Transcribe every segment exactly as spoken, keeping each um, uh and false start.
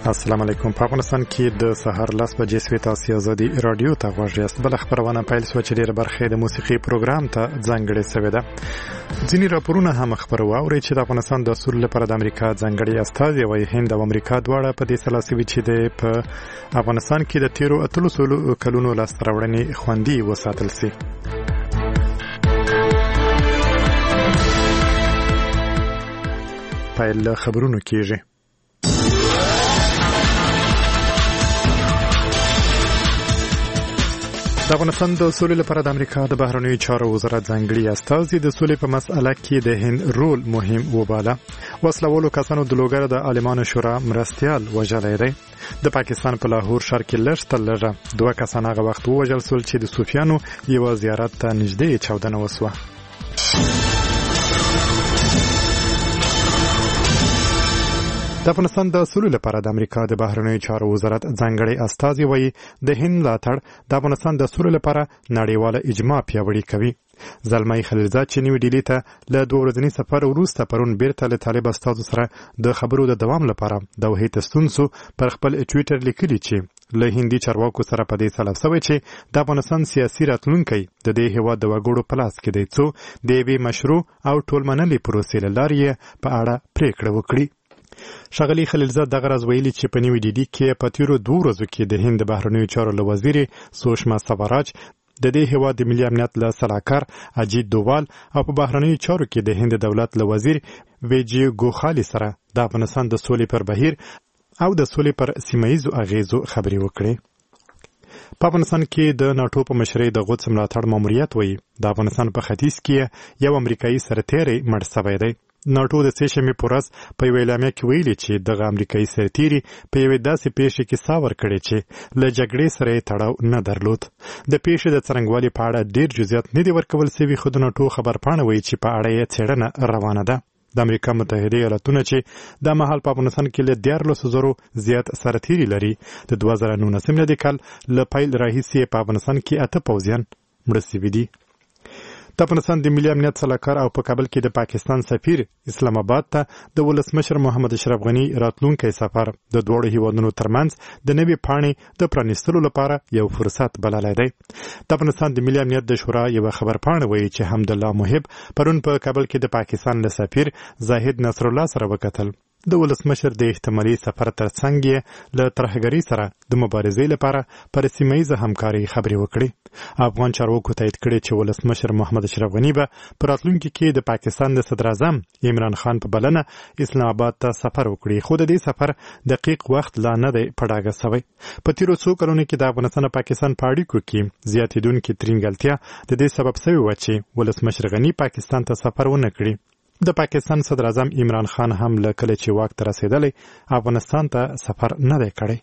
السلام علیکم. په افغانستان کې د سهار لس بجې سوي تاسو ازادي رادیو ته غوږ یاست. بل خبرونه پیل شوه چې ډېره برخه د موسیقي پروګرام ته ځانګړې شوې ده. ځینې راپورونه هم خبرو واوري چې د افغانستان د اصول لپاره د امریکا ځانګړي استازي وايي هند او امریکا دواړه په دې سلاسي چې د په افغانستان کې د تیرو اتلسو کلونو لاسته راوړنې خوندي وساتل سي. پیل خبرونه کیږي. د افغانستان د سولې لپاره د امریکا د بهرنیو چارو وزارت ځانګړي استازي د سولې په مسأله کې د هند رول مهم وباله. وسلوالو کسانو د لوګر د عالمانو شورا مرستيال وژلی دی. د پاکستان په لاهور ښار کې لږ تر لږه دوه کسان هغه وخت ووژل شول چې د صوفیانو یو زیارت ته نږدې چاودنه وسوه. د افغانستان د سولې لپاره د امریکا د بهرنیو چارو وزارت ځانګړي استازي وايي د هند ملاتړ د افغانستان د سولې لپاره نړیواله اجماع پیاوړې کوي. زلمي خلیلزاد چې نیو ډیلی ته له دوه ورځني سفر وروسته پرون بیرته له طالب استازو سره د خبرو د دوام لپاره د وحید ستونسو پر خپل ټویټر لیکلي چې له هندي چارواکو سره په دې سلف سوي چې د افغانستان سیاسي راتلونکي د دې هیواد د وګړو په لاس کې دی څو د یوې مشروع او ټولمنلې پروسې له لارې په اړه پریکړه وکړي. ښاغلي خلیلزاد دغه راز ویلي چې په نیو ډیلی کې په تیرو دوه ورځو کې د هند د بهرنیو چارو له وزیر سوشما سوراج د دې هیواد د ملي امنیت له سلاکار اجیت دووال او په بهرنیو چارو کې د هند دولت له وزیر ویجی ګوخالي سره د افغانستان د سولې پر بهیر او د سولې پر سیمه‌ییزو اغیزو خبرې وکړي. په افغانستان کې د ناتو په مشرۍ د غوڅ ملاتړ ماموریت وایي د افغانستان په ختیځ کې یو امریکایي سرتیری مړ شوی دی. ناتو د سې شنبې په ورځ په یوه اعلامیه کې ویلي چې دغه امریکایي سرتیري په یوې داسې پیښې کې ساه ورکړې چې له جګړې سره یې تړاو نه درلود. د پیښې د څرنګوالي په اړه ډېر جزئیات نه دي ورکول سوي، خو د ناتو خبرپاڼه وایي چې په اړه یې څېړنه روانه ده. د امریکا متحده ایالتونه چې دا مهال په افغانستان کې له دیارلسو زرو زیات سرتیري لري د دوه زره نولسم میلادي کال له پیل راهیسې په افغانستان کې اته پوځیان مړه سوي دي. د افغانستان د ملي امنیت سلاکار او په کابل کې د پاکستان سفیر اسلام آباد ته د ولسمشر محمد اشرف غني راتلونکی سفر د دوړو هیوادونو ترمنځ د نوې پاڼې د پرانیستلو لپاره یو فرصت بللی دی. د افغانستان د ملي امنیت د شورا یو خبرپاڼه وایي چې حمدالله محب پرون په کابل کې د پاکستان له سفیر زاهد نصر الله سره وکتل. د ولسمشر د احتمالي سفر ترڅنګ یې له ترهګرۍ سره د مبارزې لپاره پر سیمه‌ییزه همکارۍ خبرې وکړې. افغان چارواکو تایید کړی چې ولسمشر محمد اشرف غني به په راتلونکي کې د پاکستان د صدر اعظم عمران خان په بلنه اسلام آباد ته سفر وکړي، خو د دې سفر دقیق وخت لا نه دی په ډاګه سوی. په تیرو څو کلونو کې د افغانستان او پاکستان په اړیکو کې زیاتېدونکې ترینګلتیا د دې سبب سوی وه چې ولسمشر غني پاکستان ته سفر ونه کړي. د پاکستان صدر اعظم عمران خان هم له کله چې واک ته رسېدلی افغانستان ته سفر نه دی کړی.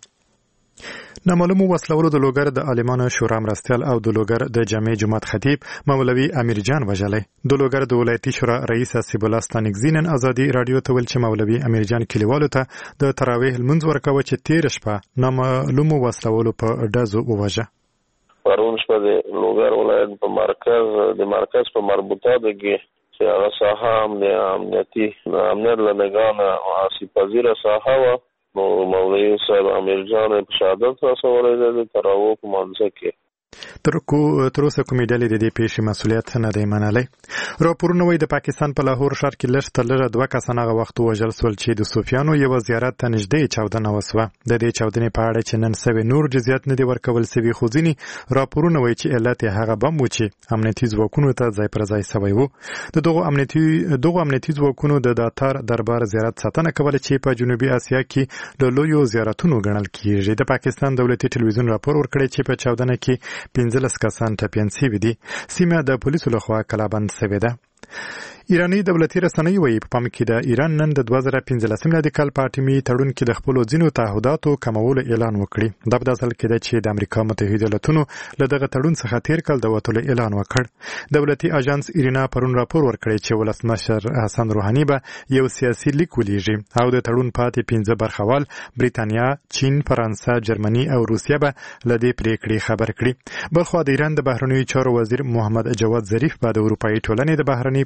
نامعلومو وسلوالو د لوګر د عالمانو شورا مرستیال او د لوګر د جامع جماعت خطیب مولوي امیر جان وژلی. د لوګر د ولایتي شورا رئیس حسیب الله ستانکزي نن ازادي رادیو ته ویل چې مولوي امیر جان کلیوالو ته د تراویح لمونځ ورکوه چې تېره شپه نامعلومو وسلوالو په ډزو ووژه. پرون شپه د لوګر ولایت په مرکز د مرکز په مربوطه کې چې هغه ساحه امنیتي امنیت له نګانه آسیب پذیره ساحه وه، نو مولوي صاحب امیر جان په شهادت رسولی دی د تراویح په مانځه کې. تر اوسه کومې ډلې د دې پیښې مسؤلیت نه دی منلی. راپورونه وایي د پاکستان په لاهور ښار کې لږ تر لږه دوه کسان هغه وخت ووژل شول چې د صوفیانو یوه زیارت ته نږدې چاودنه وسوه. د دې چاودنې په اړه چې نن سوی نور جزئیات نه دي ورکول سوي، خو ځینې راپورونه وایي چې علت یې هغه بم و چې امنیتي ځواکونو ته ځای پر ځای سوی و. د دغو امنیتي دغو امنیتي ځواکونو د داتار دربار زیارت ساتنه کوله چې په جنوبي اسیا کې له لویو زیارتونو ګڼل کیږي. د پاکستان دولتي ټلویزیون راپور ورکړی چې په چاودنه کې پنځلس کسان ټپیان سوي دي. سیمه د پولیسو لخوا کلابند سوې ده. ایراني دولتي رسنۍ وایي په پام کې د ایران نن د دوه زره پنځلسم میلادي کال په اټومي تړون کې د خپلو ځینو تعهداتو کمولو اعلان وکړي. دا په داسې حال کې ده چې د امریکا متحده ایالتونو له دغه تړون څخه تېر کال د وتلو اعلان وکړ. دولتي اژانس ایرنا پرون راپور ورکړی چې ولسمشر حسن روحاني به یو سیاسي لیک ولیږي او د تړون پاتې پنځه برخوال بریتانیا، چین، فرانسه، جرمني او روسیه به له دې پریکړې خبر کړي. بلخوا د ایران د بهرنیو چارو وزیر محمد جواد ظریف به د اروپایي ټولنې د بهرنۍ پالیسۍ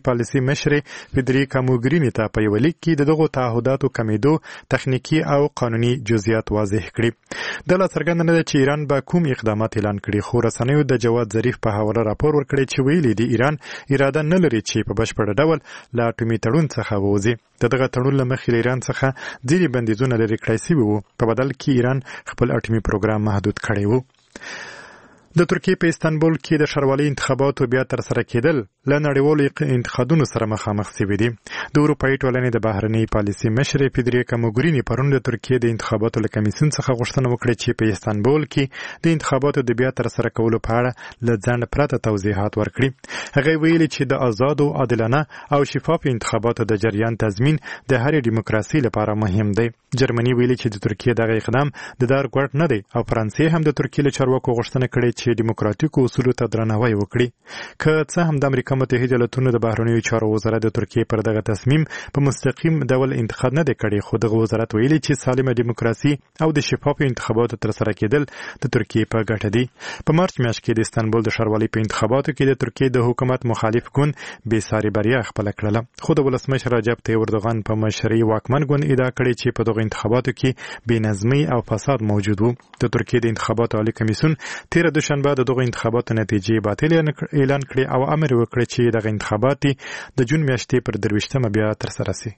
مشر فدریکا موګرینی ته په یو لیک کې د دغو تعهداتو کمیدو تخنیکی او قانوني جزئیات واضح کړي. د لا څرګنده نه ده چې ایران به کوم اقدامات اعلان کړي، خو رسنیو د جواد ظریف په حواله راپور ورکړی چې ویلي دی ایران اراده نه لري چې په بشپړ ډول له اټومي تړون څخه ووځي. د دغه تړون له مخې له ایران څخه ځینې بندیزونه لرې کړای سوي وو، په بدل کې ایران خپل اټومي پروګرام محدود کړی وو. د ترکیې په استانبول کې د ښاروالۍ انتخاباتو بیا ترسره کېدل له نړیوالو انتقادونو سره مخامخ شوي دي. د اروپایي ټولنې د بهرنۍ پالیسي مشرې فدریکا موګرینی پرون د ترکیې د انتخاباتو له کمیسیون څخه غوښتنه وکړه چې په استانبول کې د انتخاباتو د بیا ترسره کولو په اړه له ځنډ پرته توضیحات ورکړي. هغه ویلي چې د آزادو، عادلانه او شفاف انتخاباتو د جریان تضمین د هرې ډیموکراسي لپاره مهم دی. جرمني ویلي چې د ترکیې دغه اقدام د دار ګوټ نه دی او فرانسې هم د ترکیې له چارواکو غوښتنه کړې چې ډیموکراتیکو اصولو ته درناوی وکړي. که څه هم د امریکا متحده ایالاتونو د بهرنیو چارو وزارت د ترکیې پر دغه تصمیم په مستقیم ډول انتقاد نه دی کړی، خو دغه وزارت ویلي چې سالمه ډیموکراسي او د شفافو انتخاباتو ترسره کېدل د ترکیې په ګټه دي. په مارچ میاشت کې د استانبول د ښاروالۍ په انتخاباتو کې د ترکیې د حکومت مخالف ګوند بې ساري بریا خپله کړله، خو د ولسمشر رجب طیب اردوغان په مشرۍ واکمن ګوند ادعا کړې چې په دغو انتخاباتو کې بې نظمي او فساد موجود وو. د ترکیې د انتخاباتو عالی کمیسیون تیره دوشنبه د دغو انتخاباتو نتیجې باطل اعلان کړې او امر وکړ چې دغه انتخابات د جون میاشتې پر درویشتمه بیا ترسره شي.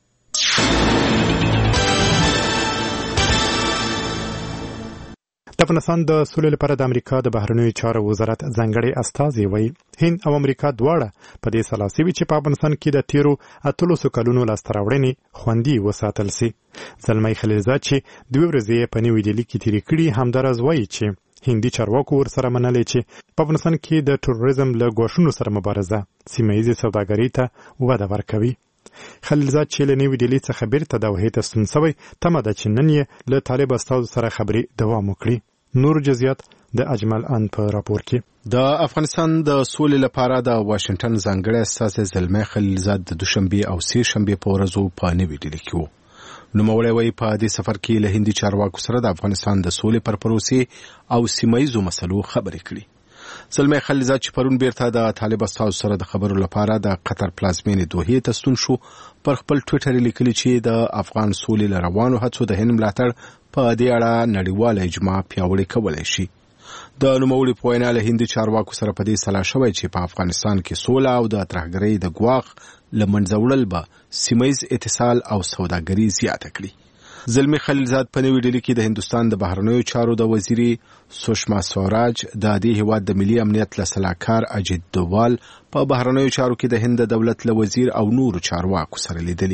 د افغانستان د سولې لپاره د امریکا د بهرنیو چارو وزارت ځانګړی استازی وایي هند او امریکا دواړه په دې سلا سوي چې په افغانستان کې د تیرو اتلسو کلونو لاسته راوړنې خوندي وساتل سي. زلمی خلیلزاد چې دوه ورځې په نیو ډیلي کې تیرې کړي همدارز وایي چې هندي چارواکو ورسره منلې چې په افغانستان کې د تروریزم له ګواښونو سره مبارزه سیمه ییزې سوداګرۍ ته وده ورکوي. خلیلزاد چې له نیو ډیلي څخه بیرته دوحې ته ستون سوی تمه ده چې نن یې له طالب استازو سره خبرې دوام وکړي. نور جزئیات د اجمل ان په راپور کې. د افغانستان د سولې لپاره د واشنگټن ځانګړی استازی زلمی خلیلزاد د دوشنبه او سه شنبه په ورځو په نیو ډیلي کې وو. نوموړی وایي په دې سفر کې له هندي چارواکو سره د افغانستان د سولې پر پروسې او سیمه ییزو مسلو خبرې کړي. زلمی خلیلزاد چې پرون بیرته د طالب استازو سره د خبرو لپاره د قطر پلازمینې دوحې ته ستون شو، پر خپل ټویټر لیکلي چې د افغان سولې له روانو هڅو د هند ملاتړ په دې اړه نړیواله اجماع پیاوړې کولی شي. د نوموړي په وینا له هندي چارواکو سره په دې سلا شوی چې په افغانستان کې سوله او د ترهګرۍ د ګواښ له منځه وړل به سیمه ییز اتصال او سوداګري زیاته کړي. زلمی خلیلزاد په نیو ډیلي کې د هندوستان د بهرنیو چارو د وزیري سوشما سوراج د دې هیواد د ملي امنیت له سلاکار اجیت دووال په بهرنیو چارو کې د هند دولت له وزیر او نورو چارواکو سره لیدلي.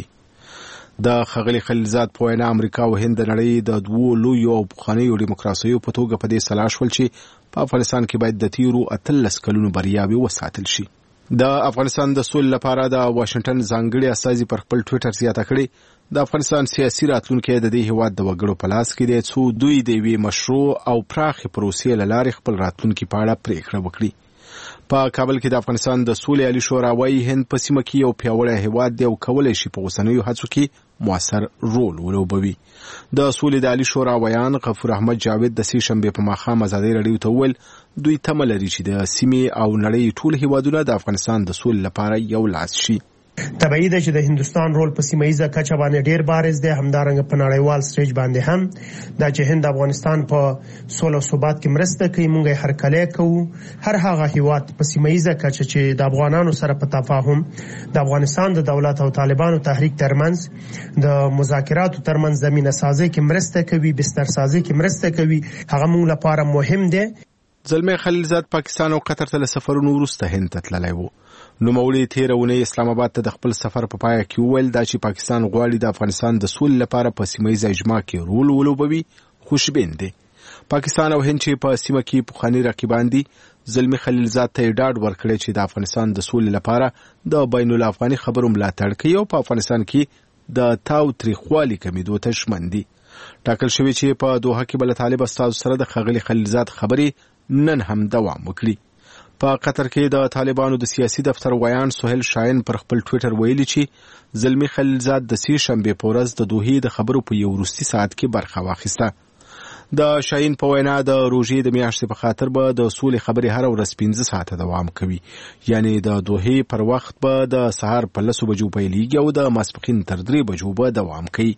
د ښاغلي خلیلزاد په وینا امریکا او هند د نړۍ د دوو لویو او پخوانیو ډیموکراسیو په توګه په دې سلا شول چې په افغانستان کې باید د تیرو اتلس کلونو بریاوې وساتل شي. د افغانستان د سولې لپاره د واشنگټن ځانګړي استازي پر خپل ټویټر زیاته کړې د افغانستان سیاسي راتلونکی د دې هیواد د وګړو په لاس کې دی، څو دوی د یوې مشروع او پراخې پروسې له لارې خپل راتلونکي په اړه پریکړه وکړي. په کابل کې د افغانستان د سولې عالي شورا وایي هند په سیمه کې یو پیاوړی هیواد دی او کولی شي په اوسنیو هڅو کې موثر رول ولوبوي. د سولې د عالي شورا ویان غفور احمد جاوید د سې شنبې په ماښام ازادۍ راډیو ته وویل دوی تمه لري چې د سیمې او نړۍ ټول هیوادونه د افغانستان د سولې لپاره یو لاس شي. طبیعي ده چې د هندستان رول په سیمه ییزه کچه باندې ډیر بارز دی، همدارنګه په نړیوال سټیج باندې هم دا چې هند افغانستان په سوله او ثبات کې مرسته کوي. موږ هر کله کوو. هر هغه هیواد په سیمه ییزه کچه چې د افغانانو سره په تفاهم د افغانستان د دولت او طالبانو تحریک ترمنځ د مذاکراتو ترمنځ زمينه سازي کې مرسته کوي، بستر سازي کې مرسته کوي، هغه موږ لپاره مهم دی. زلمی خلیلزاد پاکستان او قطر ته له سفرونو وروسته هند ته تللی و. نوموړي تېره اونۍ اسلام آباد ته د خپل سفر په پایه کې وویل دا چې پاکستان غواړي د افغانستان د سولې لپاره په سیمه ییزه اجماع کې رول ولوبوي خوشبین دی. پاکستان او هند چې په سیمه کې پخواني رقیبان دي، زلمی خلیلزاد ته ډاډ ورکړی چې د افغانستان د سولې لپاره د بین الافغاني خبرو ملاتړ کوي او په افغانستان کې د تاو تریخوالي کمیدو ته ژمن دي. ټاکل شوی چې په دوحه کې بل طالب استازو سره د ښاغلي خلیلزاد خبرې نن هم دوام وکړي. په قطر کې د طالبانو د سیاسي دفتر ویان سهیل شاهین پر خپل ټویټر ویلي چې زلمی خلیلزاد د سې شنبې په ورځ د دوحې د خبرو په یو وروستي ساعت کې برخه واخیسته. د شاهین په وینا د روژې د میاشتې په خاطر به د سولې خبرې هر ورځ پنځه ساعته دوام کوي، یعنی د دوحې پر وخت به د سهار په لسو بجو پیلیږي او د ماسپښین تر درې بجو به دوام کوي.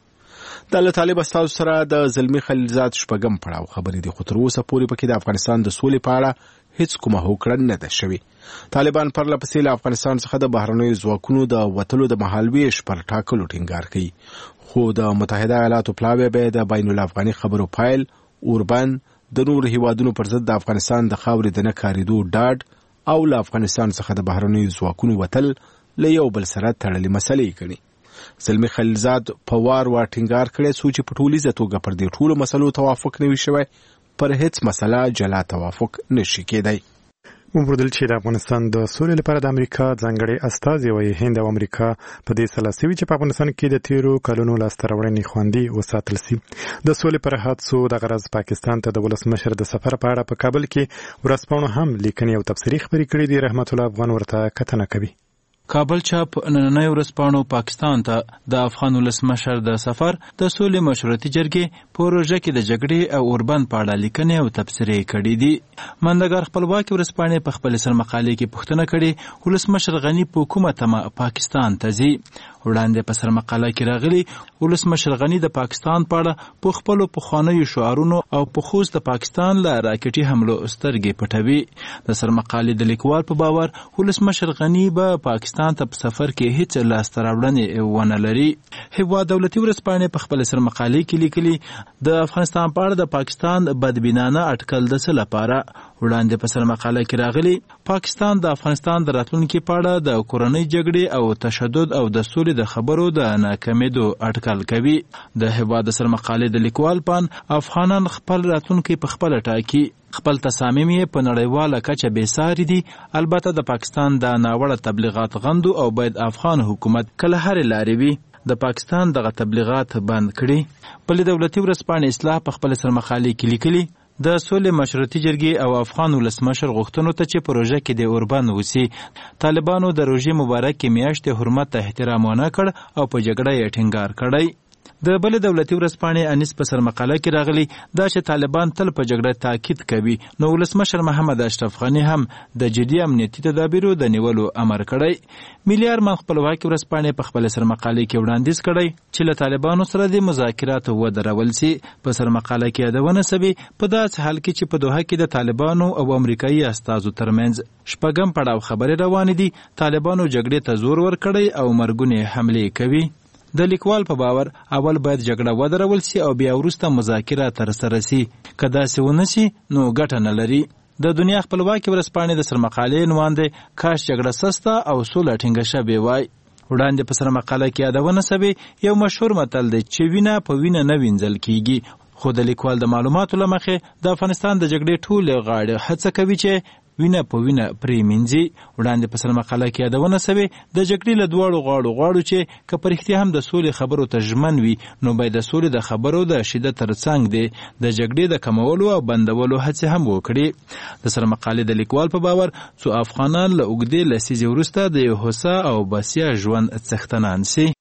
د له طالب استازو سره د زلمی خلیلزاد شپږم پړاو خبرې دي، خو تر اوسه پورې پکې د افغانستان د سولې په اړه هیڅ کومه هوکړه نه ده شوې. طالبان پرله پسې له افغانستان څخه د بهرنیو ځواکونو د وتلو د مهالویش پر ټاکلو ټینګار کوي، خو د متحده ایالاتو پلاوی به د بین الافغاني خبرو پایل اوربان د نور هیوادونو پر ضد د افغانستان د خاورې د نه کاریدو ډاډ او له افغانستان څخه د بهرنیو ځواکونو وتل له یو بل سره تړلې مسلې ګڼي. زلمی خلیلزاد په وار وار ټینګار کړی څو چې په ټولیزه توګه پر دې ټولو مسلو توافق نه وي شوی، پر هیڅ مسله جلا توافق نشي کېدی. وموندل چې د افغانستان د سولې لپاره د امریکا ځانګړي استازي وایي هند او امریکا په دې سلا سوي چې په افغانستان کې د تیرو کلونو لاسته راوړنې خوندي وساتل سي. د سولې پر هڅو د غرض پاکستان ته د ولسمشر د سفر په اړه په کابل کې ورځپاڼو هم لیکنې او تبصرې خبرې کړې دي. رحمت الله افغان ورته کتنه کوي. کابل چاپ نننۍ ورځپاڼو پاکستان ته د افغان ولسمشر د سفر د سولې مشورتي جرګې پروژه کې د جګړې او اوربند په اړه لیکنې او تبصرې کړې دي. مندګار خپلواکي ورځپاڼې په خپل سرمقالې کې پوښتنه کړې ولسمشر غني په کومه تمه پاکستان ته ځي. وړاندې په سرمقاله کې راغلي ولسمشر غني د پاکستان په اړه په خپلو پخوانیو شعارونو او په خصوص د پاکستان له راکټي حملو سترګې پټوي. د سرمقالې د لیکوال په باور ولسمشر غني به پاکستان ته په سفر کې هیڅ لاسته راوړنې ونه لري. هیواد دولتي ورځپاڼې په خپل سرمقالې کې لیکلي د افغانستان په اړه د پاکستان بدبینانه اټکل د څه لپاره. وړاندې په سرمقاله کې راغلي پاکستان د افغانستان د راتلونکي په اړه د کورنۍ جګړې او تشدد او د سولې د خبرو د ناکامیدو اټکل کوي. د هیواد سرمقالې د لیکوال پان افغانان خپل راتلونکي په خپل ټاکي، خپل تصامیم یې په نړیواله کچه بېساري دي. البته د پاکستان د ناوړه تبلیغات غندو او باید افغان حکومت کله هرې لارې وي د پاکستان دغه تبلیغات بند کړي. بلې دولتي ورځپاڼې اصلاح په خپل سرمقالې کې لیکلي د سولې مشورتي جرګې او افغان ولسمشر غوښتنو ته چې پروژه کې د اوربند وسی طالبانو د روژې مبارکې میاشتې حرمت ته احترام ونه کړ او په جګړه یې ټینګار کړی. د بلې دولتي ورځپاڼې انیس په سرمقاله کې راغلي دا چې طالبان تل په جګړه تاکید کوي، نو ولسمشر محمد اشرف غني هم د جدي امنیتي تدابیرو د نیولو امر کړی. ملي ارمان خپلواکي ورځپاڼې په خپل سرمقاله کې وړاندیز کړی چې له طالبانو سره د مذاکراتو ودرول سي. په سرمقاله کې یادونه سوي په داسې حال کې چې په دوحه کې د طالبانو او امریکایي استازو ترمنځ شپږم پړاو خبرې روانې دي. طالبانو جګړې ته زور ورکړی او مرګونې حملې کوي. د لیکوال په باور اول باید جګړه ودرول سي او بیا وروسته مذاکرات ترسره سي. که داسې ونه سي نو ګټه نه لري. د دنیا خپلواکي ورځپاڼې د سرمقالې عنوان دی کاش جګړه سسته او سوله ټینګه شوې وای. وړاندې په سرمقاله کې یادونه سوې یو مشهور متل دی چې وینه په وینه نه وینځل کیږي، خو د لیکوال د معلوماتو له مخې د افغانستان د جګړې ټولې غاړې هڅه کوي چې وینه په وینه پرې مینځي. وړاندې په سرمقاله کې یادونه سوې د جګړې له دواړو غاړو غواړو چې که په رښتیا هم د سولې خبرو ته ژمن وي نو باید د سولې د خبرو د شدت ترڅنګ دی د جګړې د کمولو او بندولو هڅې هم وکړي. د سرمقالې د لیکوال په باور څو افغانان له اوږدې لسیزې وروسته د یو هوسا او بسیا ژوند څښتنان سي.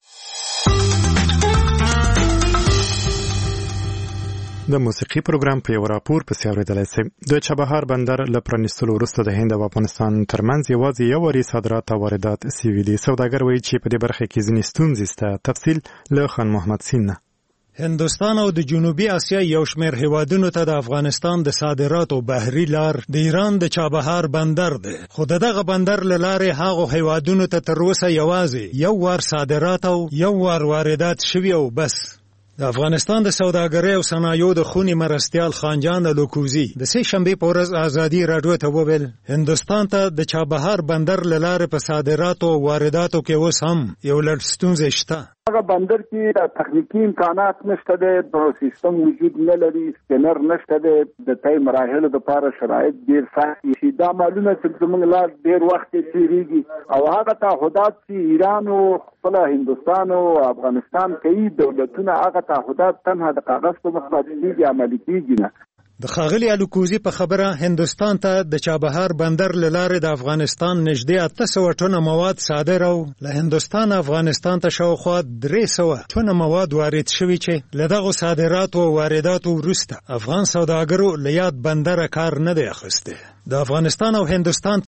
د موسیقي پروګرام په یو راپور پسې اورېدلی سئ. د چابهار بندر له پرانیستلو وروسته د هند او افغانستان ترمنځ یوازې یو وارې صادرات او واردات سوي دي. سوداګر وایي چې په دې برخه کې ځینې ستونزې شته. تفصیل له خان محمد سین نه. هندوستان او د جنوبي اسیا یو شمېر هیوادونو ته د افغانستان د صادراتو بحري لار د ایران د چابهار بندر دی، خو د دغه بندر له لارې هغو هیوادونو ته تر اوسه یوازې یو وار صادرات او یو وار واردات شوي او بس. د افغانستان د سوداګرۍ او صنایعو د خونې مرستیال خانجان الوکوزي د سې شنبې په ورځ ازادي راډیو ته وویل هندوستان ته د چابهار بندر له لارې په صادراتو او وارداتو کې اوس هم یو لړ ستونزې شته. هغه بندر کې تخنیکی امکانات نشته دی، د سیستم وجود نه لري، سکینر نشته دی، د تای مراحلو لپاره شرایط ډیر سخت دي. دا معلومه چې زموږ لاس ډیر وخت تیریږي او هغه تعهدات چې ایران او خپل هندوستان او افغانستان کوي دولتونه هغه تعهدات تنها د کاغذ په مخ باندې عملي کیږي نه. د ښاغلي الوکوزي په خبره هندوستان ته د چابهار بندر له لارې د افغانستان نږدې اته سوه ټنه مواد صادر او له هندوستان افغانستان ته شاوخوا درې سوه ټنه مواد وارد شوي چې له دغو صادراتو او وارداتو وروسته افغان سوداګرو له یاد بندره کار نه دی اخیستی. د افغانستان او هندوستان